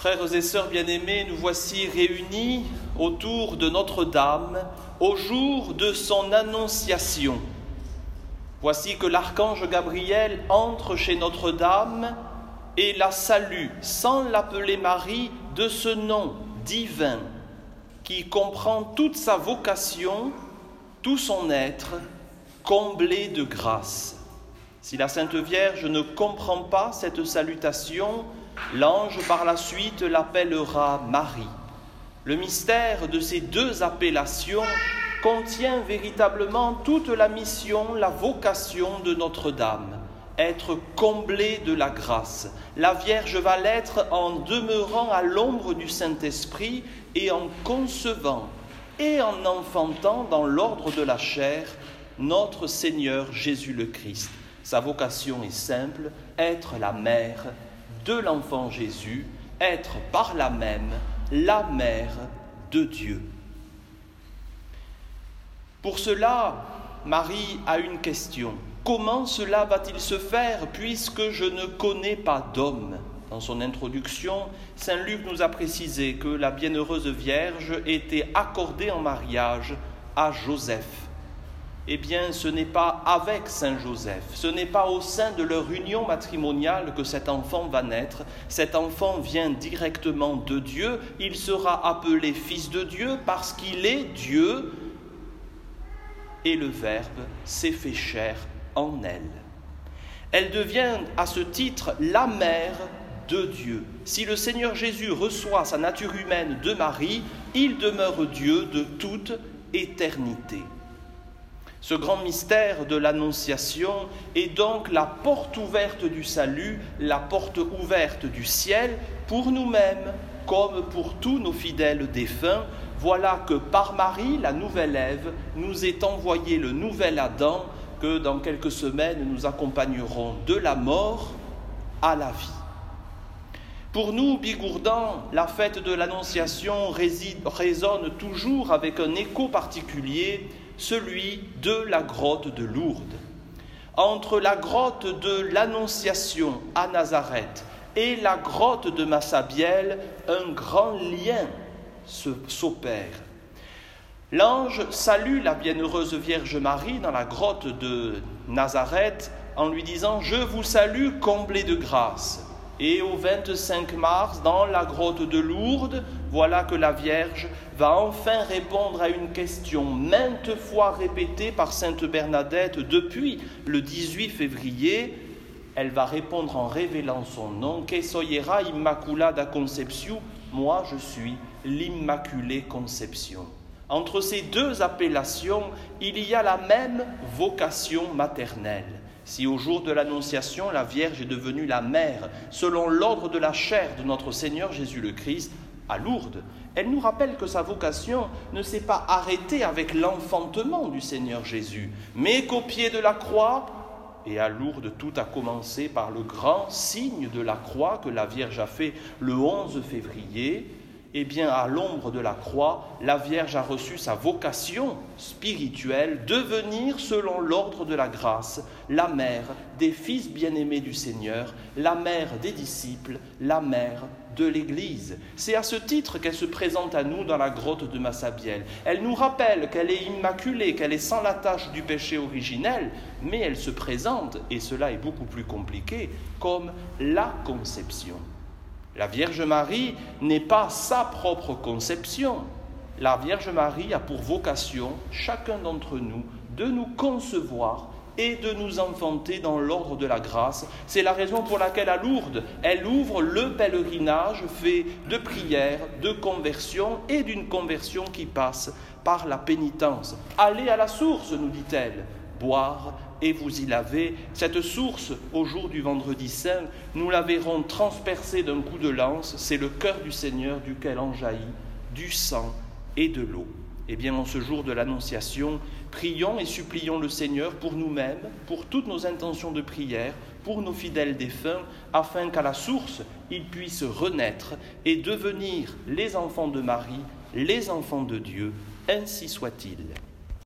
Frères et sœurs bien-aimés, nous voici réunis autour de Notre-Dame au jour de son annonciation. Voici que l'archange Gabriel entre chez Notre-Dame et la salue, sans l'appeler Marie, de ce nom divin qui comprend toute sa vocation, tout son être, comblé de grâce. Si la Sainte Vierge ne comprend pas cette salutation, l'ange par la suite l'appellera Marie. Le mystère de ces deux appellations contient véritablement toute la mission, la vocation de Notre-Dame, être comblée de la grâce. La Vierge va l'être en demeurant à l'ombre du Saint-Esprit et en concevant et en enfantant dans l'ordre de la chair notre Seigneur Jésus le Christ. Sa vocation est simple, être la mère de l'enfant Jésus, être par là même la mère de Dieu. Pour cela, Marie a une question. Comment cela va-t-il se faire puisque je ne connais pas d'homme ? Dans son introduction, saint Luc nous a précisé que la bienheureuse Vierge était accordée en mariage à Joseph. Eh bien, ce n'est pas avec saint Joseph, ce n'est pas au sein de leur union matrimoniale que cet enfant va naître. Cet enfant vient directement de Dieu, il sera appelé fils de Dieu parce qu'il est Dieu et le Verbe s'est fait chair en elle. Elle devient à ce titre la mère de Dieu. Si le Seigneur Jésus reçoit sa nature humaine de Marie, il demeure Dieu de toute éternité. Ce grand mystère de l'Annonciation est donc la porte ouverte du salut, la porte ouverte du ciel pour nous-mêmes comme pour tous nos fidèles défunts. Voilà que par Marie, la nouvelle Ève, nous est envoyé le nouvel Adam que dans quelques semaines nous accompagnerons de la mort à la vie. Pour nous, Bigourdans, la fête de l'Annonciation résonne toujours avec un écho particulier, celui de la grotte de Lourdes. Entre la grotte de l'Annonciation à Nazareth et la grotte de Massabielle, un grand lien s'opère. L'ange salue la bienheureuse Vierge Marie dans la grotte de Nazareth en lui disant « Je vous salue, comblée de grâce ». Et au 25 mars, dans la grotte de Lourdes, voilà que la Vierge va enfin répondre à une question maintes fois répétée par sainte Bernadette depuis le 18 février. Elle va répondre en révélant son nom, « Que soyera Immaculada Conception ?» Moi, je suis l'Immaculée Conception. Entre ces deux appellations, il y a la même vocation maternelle. Si au jour de l'Annonciation, la Vierge est devenue la mère, selon l'ordre de la chair de notre Seigneur Jésus le Christ, à Lourdes, elle nous rappelle que sa vocation ne s'est pas arrêtée avec l'enfantement du Seigneur Jésus, mais qu'au pied de la croix, et à Lourdes, tout a commencé par le grand signe de la croix que la Vierge a fait le 11 février, eh bien, à l'ombre de la croix, la Vierge a reçu sa vocation spirituelle, devenir, selon l'ordre de la grâce, la mère des fils bien-aimés du Seigneur, la mère des disciples, la mère de l'Église. C'est à ce titre qu'elle se présente à nous dans la grotte de Massabielle. Elle nous rappelle qu'elle est immaculée, qu'elle est sans la tache du péché originel, mais elle se présente, et cela est beaucoup plus compliqué, comme la conception. La Vierge Marie n'est pas sa propre conception. La Vierge Marie a pour vocation, chacun d'entre nous, de nous concevoir et de nous enfanter dans l'ordre de la grâce. C'est la raison pour laquelle à Lourdes, elle ouvre le pèlerinage fait de prières, de conversion et d'une conversion qui passe par la pénitence. Allez à la source, nous dit-elle, boire et vous y lavez. Cette source, au jour du vendredi saint, nous la verrons transpercée d'un coup de lance. C'est le cœur du Seigneur duquel en jaillit du sang et de l'eau. Eh bien, en ce jour de l'Annonciation, prions et supplions le Seigneur pour nous-mêmes, pour toutes nos intentions de prière, pour nos fidèles défunts, afin qu'à la source, ils puissent renaître et devenir les enfants de Marie, les enfants de Dieu. Ainsi soit-il.